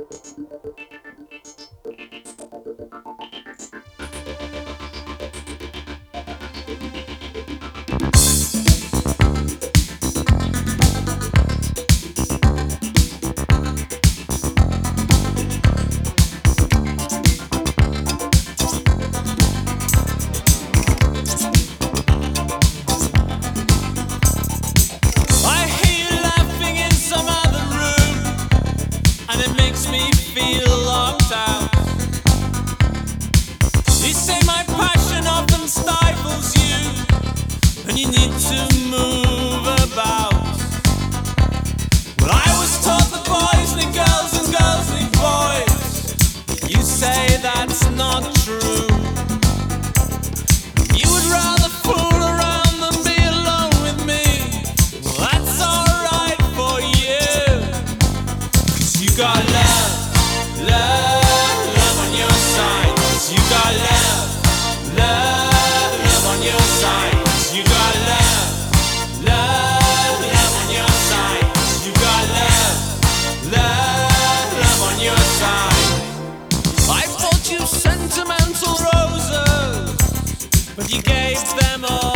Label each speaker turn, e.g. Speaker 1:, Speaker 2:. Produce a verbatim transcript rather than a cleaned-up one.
Speaker 1: Feel locked out. You say my passion often stifles you, and you need to move about. Well, I was taught that boys need girls and girls need boys. You say that's not true. You would rather fool around than be alone with me. Well, that's alright for you, 'cause you got love. Love, love on your side, 'cause you got love. Love, love on your side, 'cause you got love. Love, love on your side, 'cause you got love. Love, love on your side. I bought you sentimental roses, but you gave them all